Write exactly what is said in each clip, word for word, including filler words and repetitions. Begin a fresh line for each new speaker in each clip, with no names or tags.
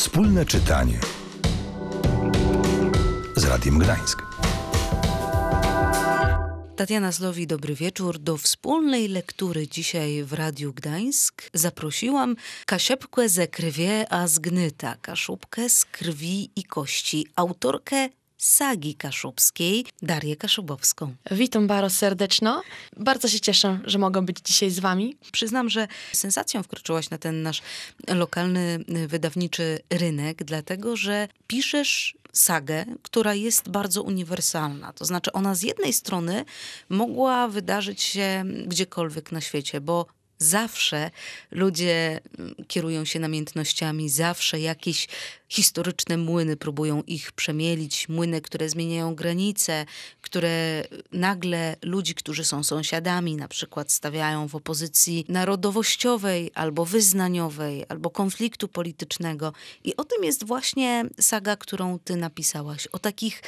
Wspólne czytanie z Radiem Gdańsk.
Tatiana Zlowi, dobry wieczór. Do wspólnej lektury dzisiaj w Radiu Gdańsk zaprosiłam Kasiepkę ze krwie a zgnyta, Kaszubkę z krwi i kości, autorkę sagi kaszubskiej, Darię Kaszubowską.
Witam bardzo serdecznie. Bardzo się cieszę, że mogę być dzisiaj z wami.
Przyznam, że sensacją wkroczyłaś na ten nasz lokalny wydawniczy rynek, dlatego że piszesz sagę, która jest bardzo uniwersalna. To znaczy ona z jednej strony mogła wydarzyć się gdziekolwiek na świecie, bo zawsze ludzie kierują się namiętnościami, zawsze jakieś historyczne młyny próbują ich przemielić, młyny, które zmieniają granice, które nagle ludzi, którzy są sąsiadami, na przykład stawiają w opozycji narodowościowej albo wyznaniowej, albo konfliktu politycznego. I o tym jest właśnie saga, którą ty napisałaś. O takich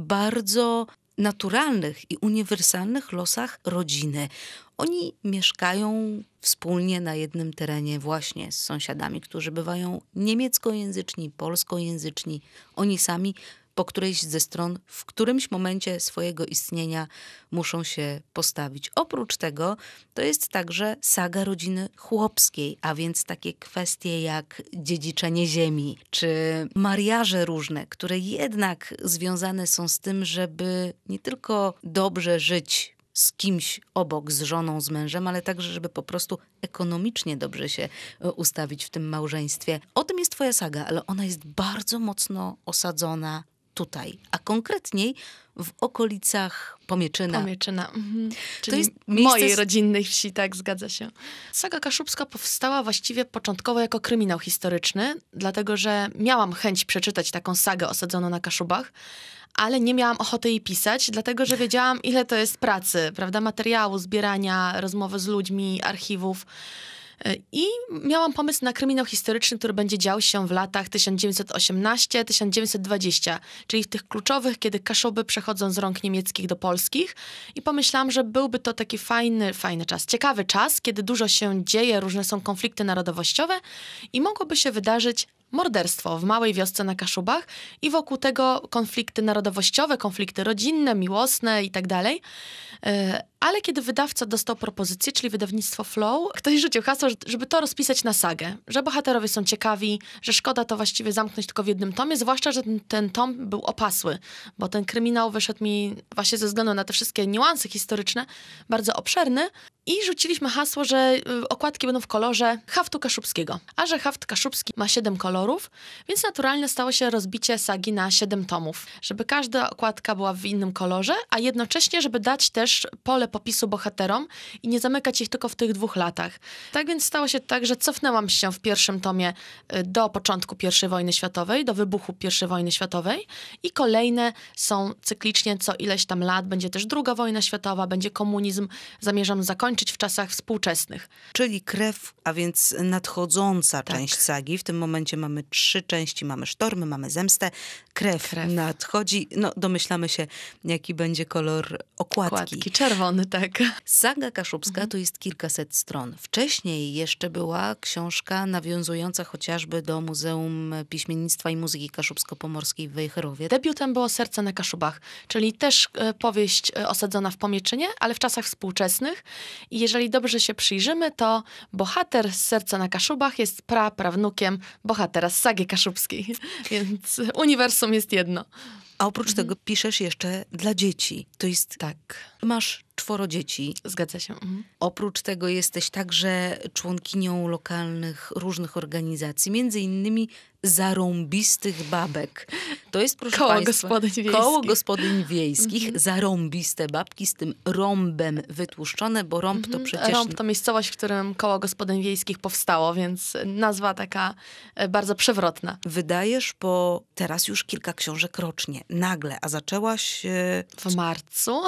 bardzo naturalnych i uniwersalnych losach rodziny. Oni mieszkają wspólnie na jednym terenie właśnie z sąsiadami, którzy bywają niemieckojęzyczni, polskojęzyczni. Oni sami po którejś ze stron w którymś momencie swojego istnienia muszą się postawić. Oprócz tego to jest także saga rodziny chłopskiej, a więc takie kwestie jak dziedziczenie ziemi, czy mariaże różne, które jednak związane są z tym, żeby nie tylko dobrze żyć z kimś obok, z żoną, z mężem, ale także, żeby po prostu ekonomicznie dobrze się ustawić w tym małżeństwie. O tym jest twoja saga, ale ona jest bardzo mocno osadzona tutaj, a konkretniej w okolicach Pomieczyna.
Pomieczyna. Mhm. Czyli
to jest miejsce
mojej
z...
rodzinnej wsi, tak, zgadza się. Saga kaszubska powstała właściwie początkowo jako kryminał historyczny, dlatego że miałam chęć przeczytać taką sagę osadzoną na Kaszubach, ale nie miałam ochoty jej pisać, dlatego że wiedziałam, ile to jest pracy, prawda, materiału, zbierania, rozmowy z ludźmi, archiwów. I miałam pomysł na kryminał historyczny, który będzie dział się w latach tysiąc dziewięćset osiemnasty do tysiąc dziewięćset dwudziestego, czyli w tych kluczowych, kiedy Kaszuby przechodzą z rąk niemieckich do polskich. I pomyślałam, że byłby to taki fajny, fajny czas, ciekawy czas, kiedy dużo się dzieje, różne są konflikty narodowościowe i mogłoby się wydarzyć morderstwo w małej wiosce na Kaszubach i wokół tego konflikty narodowościowe, konflikty rodzinne, miłosne i tak dalej. Ale kiedy wydawca dostał propozycję, czyli wydawnictwo Flow, ktoś rzucił hasło, żeby to rozpisać na sagę, że bohaterowie są ciekawi, że szkoda to właściwie zamknąć tylko w jednym tomie, zwłaszcza, że ten, ten tom był opasły, bo ten kryminał wyszedł mi właśnie ze względu na te wszystkie niuanse historyczne bardzo obszerny i rzuciliśmy hasło, że okładki będą w kolorze haftu kaszubskiego, a że haft kaszubski ma siedem kolorów, więc naturalnie stało się rozbicie sagi na siedem tomów, żeby każda okładka była w innym kolorze, a jednocześnie, żeby dać też pole popisu bohaterom i nie zamykać ich tylko w tych dwóch latach. Tak więc stało się tak, że cofnęłam się w pierwszym tomie do początku pierwszej wojny światowej, do wybuchu pierwszej wojny światowej i kolejne są cyklicznie co ileś tam lat. Będzie też druga wojna światowa, będzie komunizm. Zamierzam zakończyć w czasach współczesnych.
Czyli krew, a więc nadchodząca
Tak.
część sagi. W tym momencie mamy trzy części. Mamy sztormy, mamy zemstę. Krew,
Krew.
nadchodzi. No, domyślamy się, jaki będzie kolor okładki.
Okładki, czerwony, tak.
Saga kaszubska mhm. to jest kilkaset stron. Wcześniej jeszcze była książka nawiązująca chociażby do Muzeum Piśmiennictwa i Muzyki Kaszubsko-Pomorskiej w Wejherowie.
Debiutem było Serce na Kaszubach, czyli też e, powieść e, osadzona w Pomieczynie, ale w czasach współczesnych. I jeżeli dobrze się przyjrzymy, to bohater z Serca na Kaszubach jest praprawnukiem bohatera z sagi kaszubskiej. Więc uniwersum jest jedno.
A oprócz mhm. tego piszesz jeszcze dla dzieci. To jest
tak.
Masz czworo dzieci.
Zgadza się. Mhm.
Oprócz tego jesteś także członkinią lokalnych różnych organizacji, między innymi Zarąbistych Babek. To jest, proszę
Koło
państwa,
gospodyń wiejskich.
Koło gospodyń wiejskich.
Mhm.
Zarąbiste babki z tym rąbem wytłuszczone, bo rąb
mhm.
to przecież...
Rąb to miejscowość, w którym Koło Gospodyń Wiejskich powstało, więc nazwa taka bardzo przewrotna.
Wydajesz po teraz już kilka książek rocznie. Nagle, a zaczęłaś... E...
W marcu.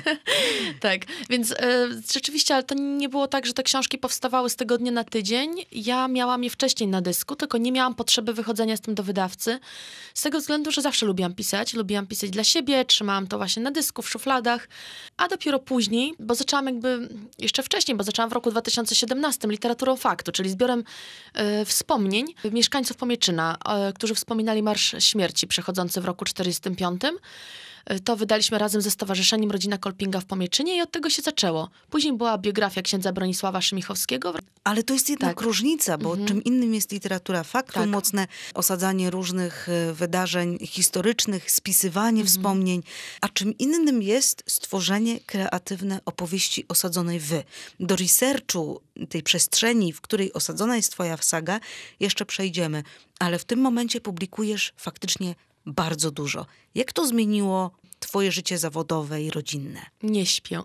Tak, więc e, rzeczywiście, ale to nie było tak, że te książki powstawały z tygodnia na tydzień. Ja miałam je wcześniej na dysku, tylko nie miałam potrzeby wychodzić przychodzenia z tym do wydawcy. Z tego względu, że zawsze lubiłam pisać. Lubiłam pisać dla siebie, trzymałam to właśnie na dysku, w szufladach. A dopiero później, bo zaczęłam jakby jeszcze wcześniej, bo zaczęłam w roku dwa tysiące siedemnastym literaturą faktu, czyli zbiorem y, wspomnień mieszkańców Pomieczyna, y, którzy wspominali Marsz Śmierci przechodzący w roku czterdziestym piątym. To wydaliśmy razem ze Stowarzyszeniem Rodzina Kolpinga w Pomieczynie i od tego się zaczęło. Później była biografia księdza Bronisława Szymichowskiego.
Ale to jest jednak
Tak.
różnica, bo
Mhm.
czym innym jest literatura faktu,
Tak.
mocne osadzanie różnych e, wydarzeń historycznych, spisywanie wspomnień, a czym innym jest stworzenie kreatywne opowieści osadzonej w. Do researchu tej przestrzeni, w której osadzona jest twoja saga, jeszcze przejdziemy, ale w tym momencie publikujesz faktycznie bardzo dużo. Jak to zmieniło twoje życie zawodowe i rodzinne?
Nie śpię.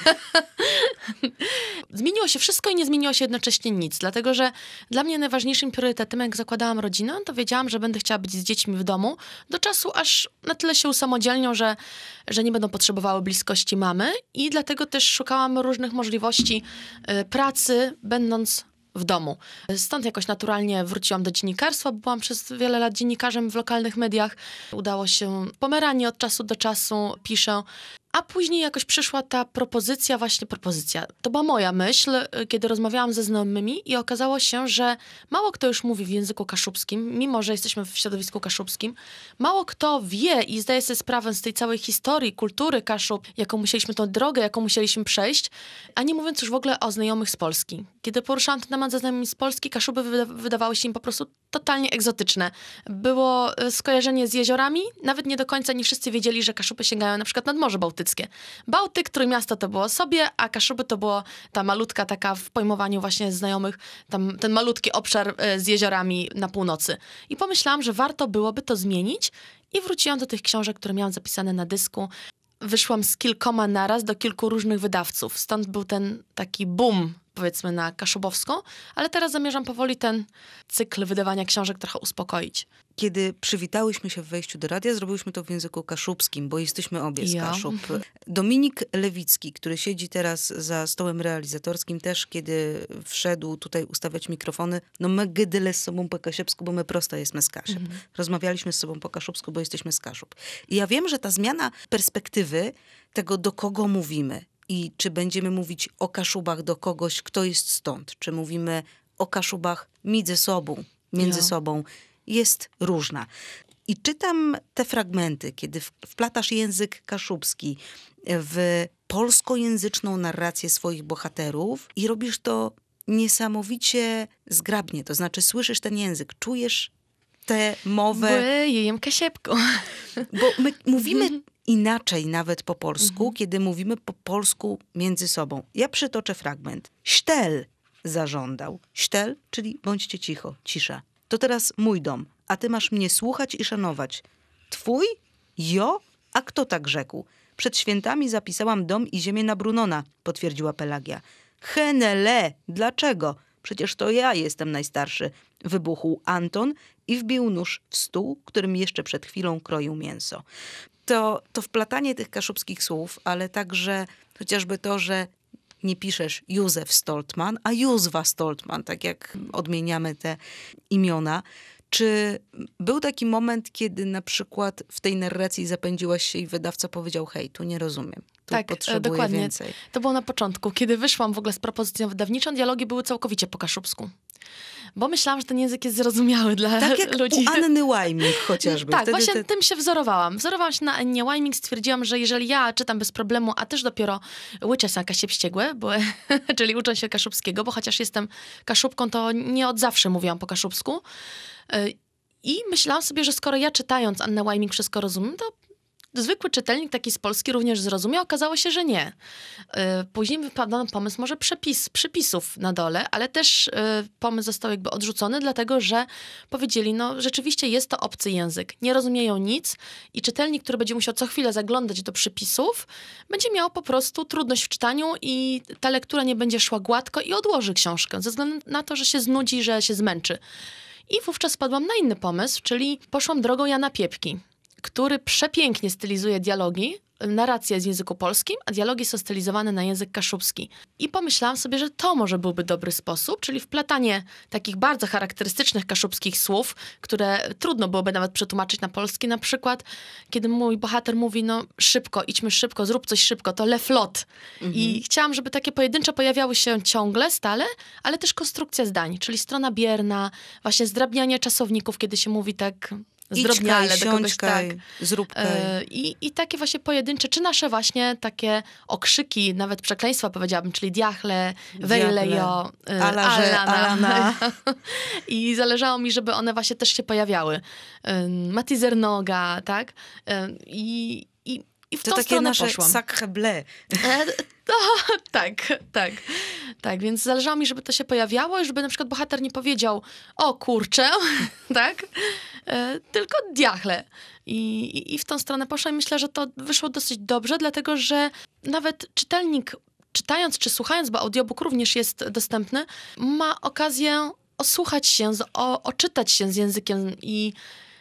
Zmieniło się wszystko i nie zmieniło się jednocześnie nic, dlatego że dla mnie najważniejszym priorytetem, jak zakładałam rodzinę, to wiedziałam, że będę chciała być z dziećmi w domu do czasu, aż na tyle się usamodzielnią, że, że nie będą potrzebowały bliskości mamy i dlatego też szukałam różnych możliwości y, pracy, będąc w domu. Stąd jakoś naturalnie wróciłam do dziennikarstwa, bo byłam przez wiele lat dziennikarzem w lokalnych mediach. Udało się w Pomeranii od czasu do czasu, piszę. A później jakoś przyszła ta propozycja, właśnie propozycja. To była moja myśl, kiedy rozmawiałam ze znajomymi i okazało się, że mało kto już mówi w języku kaszubskim, mimo że jesteśmy w środowisku kaszubskim. Mało kto wie i zdaje sobie sprawę z tej całej historii, kultury Kaszub, jaką musieliśmy, tą drogę, jaką musieliśmy przejść, a nie mówiąc już w ogóle o znajomych z Polski. Kiedy poruszałam ten temat ze znajomymi z Polski, Kaszuby wyda- wydawały się im po prostu totalnie egzotyczne. Było skojarzenie z jeziorami, nawet nie do końca nie wszyscy wiedzieli, że Kaszuby sięgają na przykład nad Morze Bałtyckie. Bałtyk, Trójmiasto to było sobie, a Kaszuby to było ta malutka taka w pojmowaniu właśnie znajomych, tam ten malutki obszar z jeziorami na północy. I pomyślałam, że warto byłoby to zmienić i wróciłam do tych książek, które miałam zapisane na dysku. Wyszłam z kilkoma naraz do kilku różnych wydawców. Stąd był ten taki boom, powiedzmy, na kaszubowską, ale teraz zamierzam powoli ten cykl wydawania książek trochę uspokoić.
Kiedy przywitałyśmy się w wejściu do radia, zrobiłyśmy to w języku kaszubskim, bo jesteśmy obie z
Ja.
Kaszub. Dominik Lewicki, który siedzi teraz za stołem realizatorskim, też kiedy wszedł tutaj ustawiać mikrofony, no my gydyle z sobą po kasiepsku, bo my prosto jesteśmy z Kaszub.
Mhm.
Rozmawialiśmy z sobą po kaszubsku, bo jesteśmy z Kaszub. I ja wiem, że ta zmiana perspektywy tego, do kogo mówimy i czy będziemy mówić o Kaszubach do kogoś, kto jest stąd, czy mówimy o Kaszubach między sobą, między
Ja.
sobą, jest różna. I czytam te fragmenty, kiedy wplatasz język kaszubski w polskojęzyczną narrację swoich bohaterów i robisz to niesamowicie zgrabnie. To znaczy słyszysz ten język, czujesz tę mowę.
Bo jem kasiepką.
Bo my mówimy inaczej nawet po polsku, kiedy mówimy po polsku między sobą. Ja przytoczę fragment. Sztel zażądał. Sztel, czyli bądźcie cicho, cisza. To teraz mój dom, a ty masz mnie słuchać i szanować. Twój? Jo? A kto tak rzekł? Przed świętami zapisałam dom i ziemię na Brunona, potwierdziła Pelagia. Henele, dlaczego? Przecież to ja jestem najstarszy. Wybuchł Anton i wbił nóż w stół, którym jeszcze przed chwilą kroił mięso. To, to wplatanie tych kaszubskich słów, ale także chociażby to, że nie piszesz Józef Stoltman, a Józwa Stoltman, tak jak odmieniamy te imiona. Czy był taki moment, kiedy na przykład w tej narracji zapędziłaś się i wydawca powiedział, hej, tu nie rozumiem, tu
Tak,
potrzebuję
dokładnie.
więcej.
To było na początku. Kiedy wyszłam w ogóle z propozycją wydawniczą, dialogi były całkowicie po kaszubsku. Bo myślałam, że ten język jest zrozumiały dla
Tak jak
ludzi.
u Anny Łajmik chociażby.
Tak,
Wtedy
właśnie
te...
tym się wzorowałam. Wzorowałam się na Annie Łajmik, stwierdziłam, że jeżeli ja czytam bez problemu, a też dopiero łyczę się kasiepściegłe, bo, czyli uczę się kaszubskiego, bo chociaż jestem kaszubką, to nie od zawsze mówiłam po kaszubsku. I myślałam sobie, że skoro ja czytając Annę Łajmik wszystko rozumiem, to zwykły czytelnik taki z Polski również zrozumiał. Okazało się, że nie. Później wypadł nam pomysł może przepis, przypisów na dole, ale też pomysł został jakby odrzucony, dlatego że powiedzieli, no rzeczywiście jest to obcy język. Nie rozumieją nic i czytelnik, który będzie musiał co chwilę zaglądać do przypisów, będzie miał po prostu trudność w czytaniu i ta lektura nie będzie szła gładko i odłoży książkę ze względu na to, że się znudzi, że się zmęczy. I wówczas wpadłam na inny pomysł, czyli poszłam drogą Jana Piepki, który przepięknie stylizuje dialogi, narracja jest w języku polskim, a dialogi są stylizowane na język kaszubski. I pomyślałam sobie, że to może byłby dobry sposób, czyli wplatanie takich bardzo charakterystycznych kaszubskich słów, które trudno byłoby nawet przetłumaczyć na polski. Na przykład, kiedy mój bohater mówi, no szybko, idźmy szybko, zrób coś szybko, to le flot. Mhm. I chciałam, żeby takie pojedyncze pojawiały się ciągle, stale, ale też konstrukcja zdań, czyli strona bierna, właśnie zdrabnianie czasowników, kiedy się mówi tak zdrobniale do kogoś, tak.
Zrób
e, i, I takie właśnie pojedyncze, czy nasze właśnie takie okrzyki, nawet przekleństwa powiedziałabym, czyli diachle, wejlejo, e,
Alarze, alana.
I zależało mi, żeby one właśnie też się pojawiały. E, Matizernoga, tak? E, I, i, i w
to
tą
takie
stronę
nasze
poszłam.
sacre bleu.
E, to, tak, tak. Tak, więc zależało mi, żeby to się pojawiało i żeby na przykład bohater nie powiedział o kurczę, tak? E, tylko diachle. I, i, I w tą stronę poszłam i myślę, że to wyszło dosyć dobrze, dlatego że nawet czytelnik, czytając czy słuchając, bo audiobook również jest dostępny, ma okazję osłuchać się, z, o, oczytać się z językiem i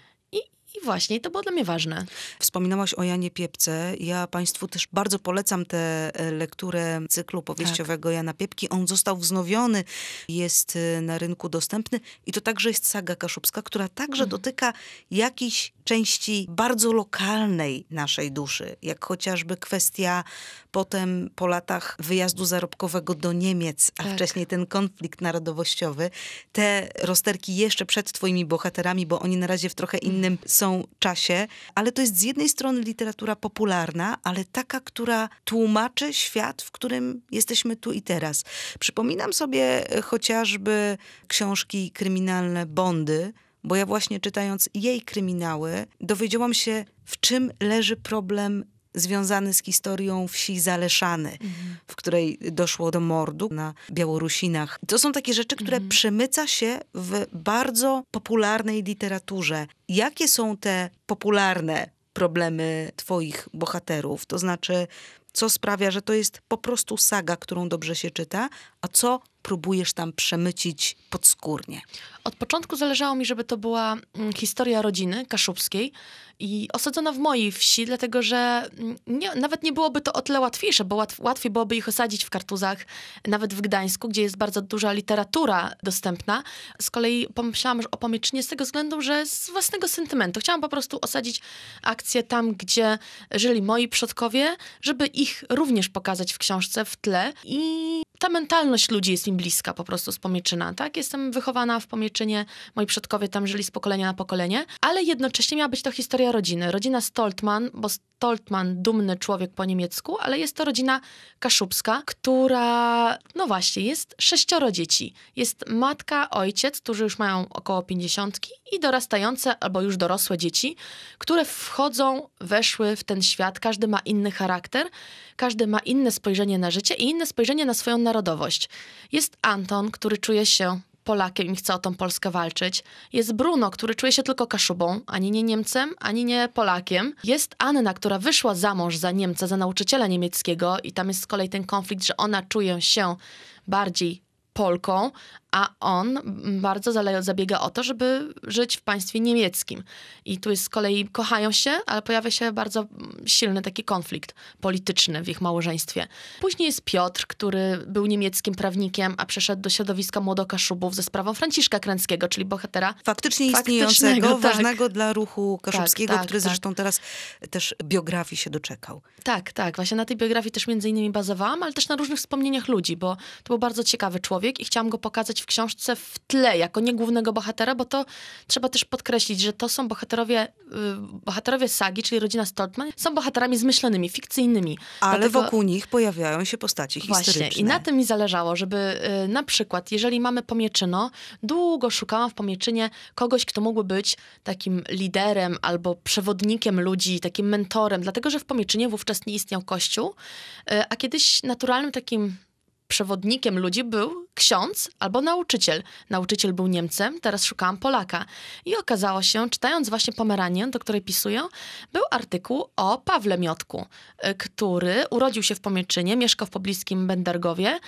I właśnie, to było dla mnie ważne.
Wspominałaś o Janie Piepce. Ja państwu też bardzo polecam tę lekturę cyklu powieściowego tak. Jana Piepki. On został wznowiony, jest na rynku dostępny i to także jest saga kaszubska, która także mhm. dotyka jakiejś części bardzo lokalnej naszej duszy, jak chociażby kwestia potem po latach wyjazdu zarobkowego do Niemiec, a tak. wcześniej ten konflikt narodowościowy. Te rozterki jeszcze przed twoimi bohaterami, bo oni na razie w trochę innym są czasie, ale to jest z jednej strony literatura popularna, ale taka, która tłumaczy świat, w którym jesteśmy tu i teraz. Przypominam sobie chociażby książki kryminalne Bondy, bo ja właśnie czytając jej kryminały dowiedziałam się, w czym leży problem związany z historią wsi Zaleszany, mhm. w której doszło do mordu na Białorusinach. To są takie rzeczy, które mhm. przemyca się w bardzo popularnej literaturze. Jakie są te popularne problemy twoich bohaterów? To znaczy, co sprawia, że to jest po prostu saga, którą dobrze się czyta, a co próbujesz tam przemycić podskórnie?
Od początku zależało mi, żeby to była mm, historia rodziny kaszubskiej i osadzona w mojej wsi, dlatego że nie, nawet nie byłoby to o tyle łatwiejsze, bo łatw, łatwiej byłoby ich osadzić w Kartuzach, nawet w Gdańsku, gdzie jest bardzo duża literatura dostępna. Z kolei pomyślałam o Pomieczynie z tego względu, że z własnego sentymentu. Chciałam po prostu osadzić akcję tam, gdzie żyli moi przodkowie, żeby ich również pokazać w książce w tle i ta mentalność ludzi jest mi bliska po prostu z Pomieczyna, tak? Jestem wychowana w Pomieczynie, moi przodkowie tam żyli z pokolenia na pokolenie, ale jednocześnie miała być to historia rodziny. Rodzina Stoltman, bo Stoltman, dumny człowiek po niemiecku, ale jest to rodzina kaszubska, która, no właśnie, jest sześcioro dzieci. Jest matka, ojciec, którzy już mają około pięćdziesiątki i dorastające albo już dorosłe dzieci, które wchodzą, weszły w ten świat. Każdy ma inny charakter, każdy ma inne spojrzenie na życie i inne spojrzenie na swoją narodowość. Jest Anton, który czuje się Polakiem i chce o tą Polskę walczyć. Jest Bruno, który czuje się tylko Kaszubą, ani nie Niemcem, ani nie Polakiem. Jest Anna, która wyszła za mąż za Niemca, za nauczyciela niemieckiego i tam jest z kolei ten konflikt, że ona czuje się bardziej Polką, a on bardzo zabiega o to, żeby żyć w państwie niemieckim. I tu jest z kolei, kochają się, ale pojawia się bardzo silny taki konflikt polityczny w ich małżeństwie. Później jest Piotr, który był niemieckim prawnikiem, a przeszedł do środowiska Młodokaszubów ze sprawą Franciszka Kręckiego, czyli bohatera
faktycznie istniejącego,
tak.
ważnego dla ruchu kaszubskiego,
tak, tak,
który
tak.
zresztą teraz też biografii się doczekał.
Tak, tak. Właśnie na tej biografii też między innymi bazowałam, ale też na różnych wspomnieniach ludzi, bo to był bardzo ciekawy człowiek i chciałam go pokazać w książce w tle, jako nie głównego bohatera, bo to trzeba też podkreślić, że to są bohaterowie, yy, bohaterowie sagi, czyli rodzina Stoltman, są bohaterami zmyślonymi, fikcyjnymi.
Ale
Dlatego...
wokół nich pojawiają się postaci historyczne.
Właśnie. I na tym mi zależało, żeby yy, na przykład, jeżeli mamy Pomieczyno, długo szukałam w Pomieczynie kogoś, kto mógłby być takim liderem albo przewodnikiem ludzi, takim mentorem, dlatego, że w Pomieczynie wówczas nie istniał kościół, yy, a kiedyś naturalnym takim przewodnikiem ludzi był ksiądz albo nauczyciel. Nauczyciel był Niemcem, teraz szukałam Polaka. I okazało się, czytając właśnie Pomeranię, do której pisuję, był artykuł o Pawle Miotku, który urodził się w Pomieczynie, mieszkał w pobliskim Bendergowie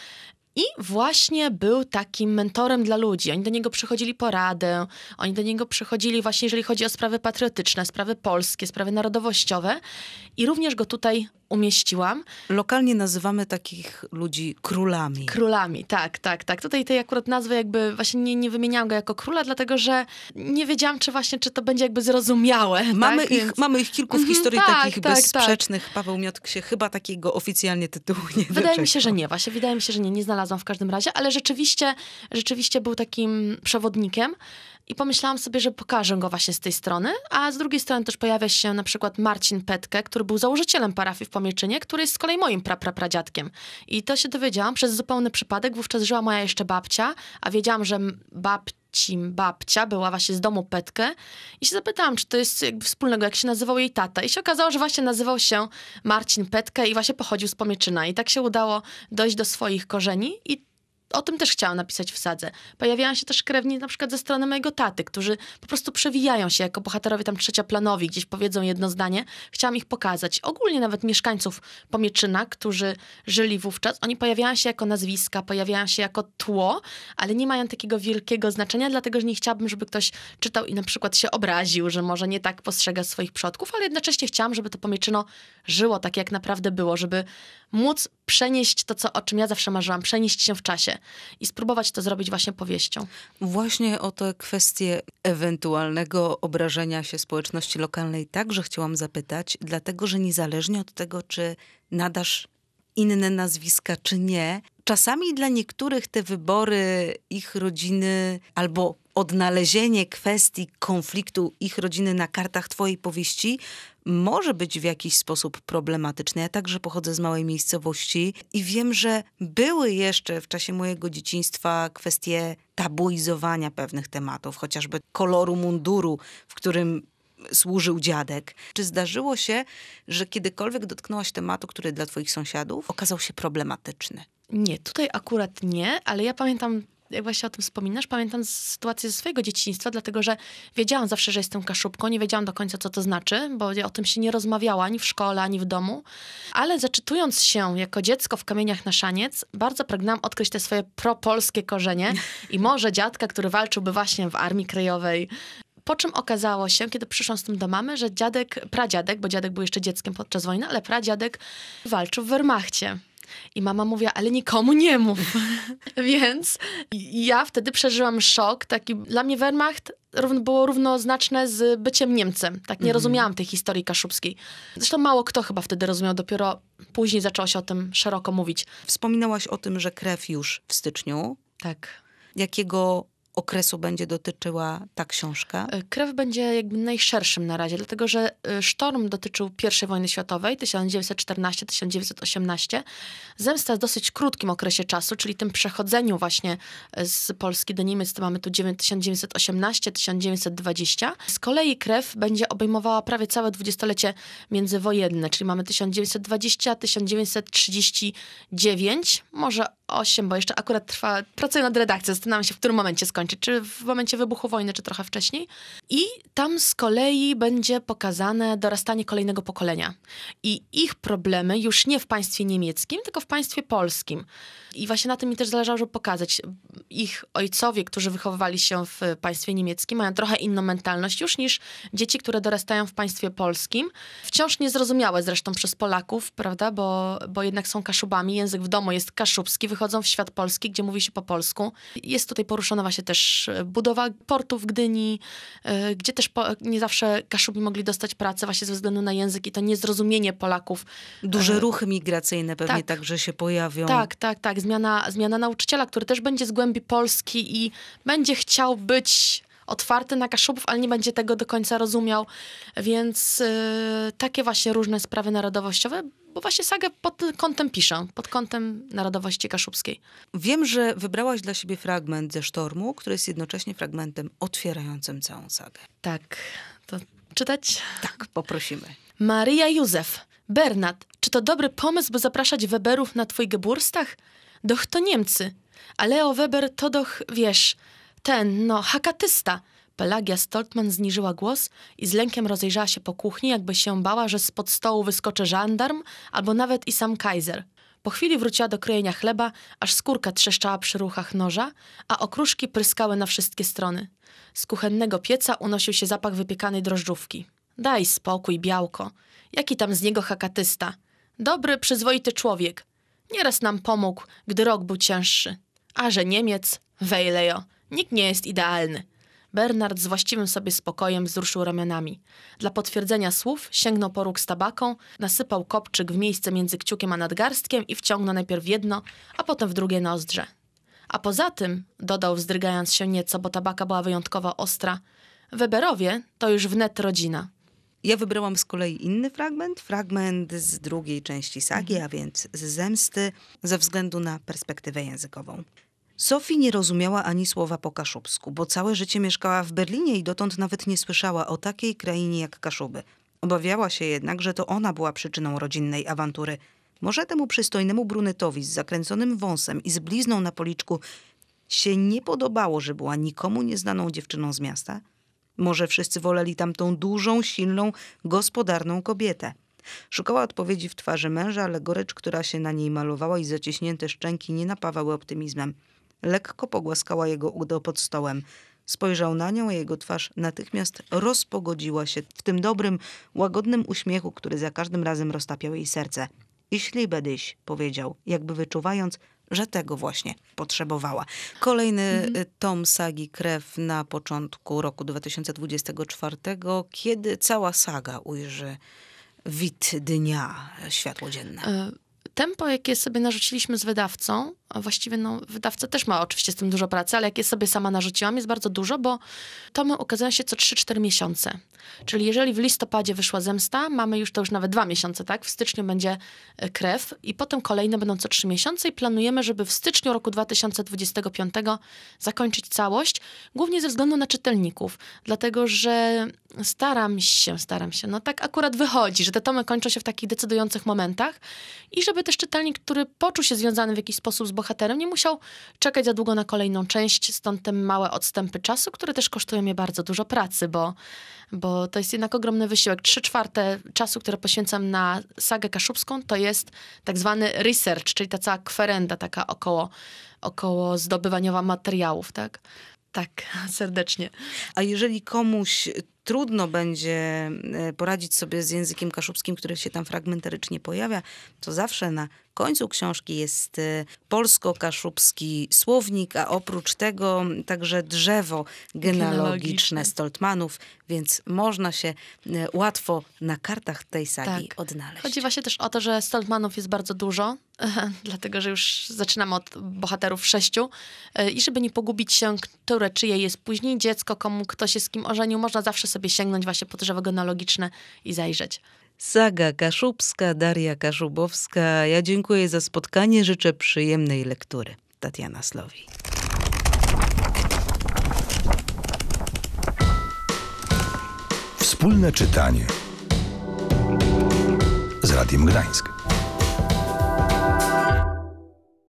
I właśnie był takim mentorem dla ludzi. Oni do niego przychodzili po radę, oni do niego przychodzili właśnie, jeżeli chodzi o sprawy patriotyczne, sprawy polskie, sprawy narodowościowe. I również go tutaj umieściłam.
Lokalnie nazywamy takich ludzi królami.
Królami, tak, tak, tak. Tutaj tej akurat nazwy jakby właśnie nie, nie wymieniałam go jako króla, dlatego że nie wiedziałam, czy właśnie, czy to będzie jakby zrozumiałe.
Mamy,
tak?
ich,
Więc...
mamy ich kilku w
Mhm,
historii
tak,
takich
tak,
bezsprzecznych. Tak. Paweł Miotk się chyba takiego oficjalnie tytułu nie
Wydaje
doczekał.
mi się, że nie. Właśnie wydaje mi się, że nie. Nie znalazłam w każdym razie, ale rzeczywiście, rzeczywiście był takim przewodnikiem. I pomyślałam sobie, że pokażę go właśnie z tej strony, a z drugiej strony też pojawia się na przykład Marcin Petke, który był założycielem parafii w Pomieczynie, który jest z kolei moim praprapradziadkiem. I to się dowiedziałam przez zupełny przypadek. Wówczas żyła moja jeszcze babcia, a wiedziałam, że babci babcia była właśnie z domu Petke i się zapytałam, czy to jest jakby wspólnego, jak się nazywał jej tata. I się okazało, że właśnie nazywał się Marcin Petke i właśnie pochodził z Pomieczyna. I tak się udało dojść do swoich korzeni i o tym też chciałam napisać w sadze. Pojawiają się też krewni na przykład ze strony mojego taty, którzy po prostu przewijają się jako bohaterowie tam trzecioplanowi, gdzieś powiedzą jedno zdanie. Chciałam ich pokazać. Ogólnie nawet mieszkańców Pomieczyna, którzy żyli wówczas, oni pojawiają się jako nazwiska, pojawiają się jako tło, ale nie mają takiego wielkiego znaczenia, dlatego że nie chciałabym, żeby ktoś czytał i na przykład się obraził, że może nie tak postrzega swoich przodków, ale jednocześnie chciałam, żeby to Pomieczyno żyło tak, jak naprawdę było, żeby móc przenieść to, co, o czym ja zawsze marzyłam, przenieść się w czasie i spróbować to zrobić właśnie powieścią.
Właśnie o tę kwestię ewentualnego obrażenia się społeczności lokalnej także chciałam zapytać, dlatego że niezależnie od tego, czy nadasz inne nazwiska, czy nie, czasami dla niektórych te wybory ich rodziny albo odnalezienie kwestii konfliktu ich rodziny na kartach twojej powieści może być w jakiś sposób problematyczne. Ja także pochodzę z małej miejscowości i wiem, że były jeszcze w czasie mojego dzieciństwa kwestie tabuizowania pewnych tematów, chociażby koloru munduru, w którym służył dziadek. Czy zdarzyło się, że kiedykolwiek dotknęłaś tematu, który dla twoich sąsiadów okazał się problematyczny?
Nie, tutaj akurat nie, ale ja pamiętam, jak właśnie o tym wspominasz, pamiętam sytuację ze swojego dzieciństwa, dlatego że wiedziałam zawsze, że jestem Kaszubką, nie wiedziałam do końca, co to znaczy, bo o tym się nie rozmawiała ani w szkole, ani w domu, ale zaczytując się jako dziecko w Kamieniach na Szaniec, bardzo pragnęłam odkryć te swoje propolskie korzenie i może dziadka, który walczyłby właśnie w Armii Krajowej. Po czym okazało się, kiedy przyszłam z tym do mamy, że dziadek, pradziadek, bo dziadek był jeszcze dzieckiem podczas wojny, ale pradziadek walczył w Wehrmachcie. I mama mówiła, ale nikomu nie mów. Więc ja wtedy przeżyłam szok. Taki, dla mnie Wehrmacht równo, było równoznaczne z byciem Niemcem. Tak, nie mm. rozumiałam tej historii kaszubskiej. Zresztą mało kto chyba wtedy rozumiał. Dopiero później zaczęło się o tym szeroko mówić.
Wspominałaś o tym, że krew już w styczniu.
Tak.
Jakiego okresu będzie dotyczyła ta książka?
Krew będzie jakby najszerszym na razie, dlatego że Sztorm dotyczył pierwszej wojny światowej, tysiąc dziewięćset czternasty do tysiąc dziewięćset osiemnasty. Zemsta w dosyć krótkim okresie czasu, czyli tym przechodzeniu właśnie z Polski do Niemiec, to mamy tu tysiąc dziewięćset osiemnasty do tysiąc dziewięćset dwudziestego. Z kolei Krew będzie obejmowała prawie całe dwudziestolecie międzywojenne, czyli mamy tysiąc dziewięćset dwudziesty do tysiąc dziewięćset trzydziestego dziewiątego, może osiem, bo jeszcze akurat trwa, pracuję nad redakcją, zastanawiam się, w którym momencie skończyć, czy w momencie wybuchu wojny, czy trochę wcześniej. I tam z kolei będzie pokazane dorastanie kolejnego pokolenia. I ich problemy już nie w państwie niemieckim, tylko w państwie polskim. I właśnie na tym mi też zależało, żeby pokazać. Ich ojcowie, którzy wychowywali się w państwie niemieckim, mają trochę inną mentalność już niż dzieci, które dorastają w państwie polskim. Wciąż niezrozumiałe zresztą przez Polaków, prawda, bo, bo jednak są Kaszubami. Język w domu jest kaszubski, wychodzą w świat polski, gdzie mówi się po polsku. Jest tutaj poruszona właśnie też budowa portu w Gdyni, yy, gdzie też po, nie zawsze Kaszubi mogli dostać pracę właśnie ze względu na język i to niezrozumienie Polaków.
Duże
yy,
ruchy migracyjne pewnie
tak.
także się pojawią.
Tak, tak, tak. Zmiana, zmiana nauczyciela, który też będzie z głębi Polski i będzie chciał być otwarty na Kaszubów, ale nie będzie tego do końca rozumiał. Więc yy, takie właśnie różne sprawy narodowościowe, bo właśnie sagę pod kątem piszę, pod kątem narodowości kaszubskiej.
Wiem, że wybrałaś dla siebie fragment ze Sztormu, który jest jednocześnie fragmentem otwierającym całą sagę.
Tak, to czytać?
Tak, poprosimy.
Maria Józef. Bernat, czy to dobry pomysł, by zapraszać Weberów na twój Geburstag? Doch to Niemcy. A Leo Weber to doch, wiesz, ten, no, hakatysta. Pelagia Stoltman zniżyła głos i z lękiem rozejrzała się po kuchni, jakby się bała, że spod stołu wyskoczy żandarm albo nawet i sam Kaiser. Po chwili wróciła do krojenia chleba, aż skórka trzeszczała przy ruchach noża, a okruszki pryskały na wszystkie strony. Z kuchennego pieca unosił się zapach wypiekanej drożdżówki. Daj spokój, Białko. Jaki tam z niego hakatysta? Dobry, przyzwoity człowiek. Nieraz nam pomógł, gdy rok był cięższy. A że Niemiec, wejlejo, nikt nie jest idealny. Bernard z właściwym sobie spokojem wzruszył ramionami. Dla potwierdzenia słów sięgnął po róg z tabaką, nasypał kopczyk w miejsce między kciukiem a nadgarstkiem i wciągnął najpierw w jedno, a potem w drugie nozdrze. A poza tym, dodał wzdrygając się nieco, bo tabaka była wyjątkowo ostra, Weberowie to już wnet rodzina.
Ja wybrałam z kolei inny fragment, fragment z drugiej części sagi, mhm. a więc z Zemsty, ze względu na perspektywę językową. Sophie nie rozumiała ani słowa po kaszubsku, bo całe życie mieszkała w Berlinie i dotąd nawet nie słyszała o takiej krainie jak Kaszuby. Obawiała się jednak, że to ona była przyczyną rodzinnej awantury. Może temu przystojnemu brunetowi z zakręconym wąsem i z blizną na policzku się nie podobało, że była nikomu nieznaną dziewczyną z miasta? Może wszyscy woleli tamtą dużą, silną, gospodarną kobietę. Szukała odpowiedzi w twarzy męża, ale gorycz, która się na niej malowała i zaciśnięte szczęki nie napawały optymizmem. Lekko pogłaskała jego udo pod stołem. Spojrzał na nią, a jego twarz natychmiast rozpogodziła się w tym dobrym, łagodnym uśmiechu, który za każdym razem roztapiał jej serce. Jeśli bedyś, powiedział, jakby wyczuwając, że tego właśnie potrzebowała. Kolejny mhm. tom sagi Krew na początku roku dwa tysiące dwudziestego czwartego, kiedy cała saga ujrzy wid dnia, światło dzienne.
Tempo, jakie sobie narzuciliśmy z wydawcą, a właściwie no, wydawca też ma oczywiście z tym dużo pracy, ale jakie sobie sama narzuciłam, jest bardzo dużo, bo tomy ukazują się co trzy cztery miesiące. Czyli jeżeli w listopadzie wyszła Zemsta, mamy już to już nawet dwa miesiące, tak? W styczniu będzie Krew i potem kolejne będą co trzy miesiące i planujemy, żeby w styczniu roku dwa tysiące dwudziestego piątego zakończyć całość, głównie ze względu na czytelników, dlatego że staram się, staram się, no tak akurat wychodzi, że te tomy kończą się w takich decydujących momentach i żeby też czytelnik, który poczuł się związany w jakiś sposób z bohaterem, nie musiał czekać za długo na kolejną część, stąd te małe odstępy czasu, które też kosztują mnie bardzo dużo pracy, bo, bo to jest jednak ogromny wysiłek. Trzy czwarte czasu, które poświęcam na sagę kaszubską, to jest tak zwany research, czyli ta cała kwerenda taka około, około zdobywaniowa materiałów, tak? Tak, serdecznie.
A jeżeli komuś trudno będzie poradzić sobie z językiem kaszubskim, który się tam fragmentarycznie pojawia, to zawsze na końcu książki jest polsko-kaszubski słownik, a oprócz tego także drzewo genealogiczne Stoltmanów, więc można się łatwo na kartach tej sagi
tak.
odnaleźć.
Chodzi właśnie też o to, że Stoltmanów jest bardzo dużo, dlatego że już zaczynamy od bohaterów sześciu i żeby nie pogubić się, które czyje jest później dziecko, komu kto się z kim ożenił, można zawsze sobie sięgnąć właśnie po drzewo genealogiczne i zajrzeć.
Saga Kaszubska, Daria Kaszubowska. Ja dziękuję za spotkanie, życzę przyjemnej lektury. Tatiana Slowi.
Wspólne czytanie z Radiem Gdańsk.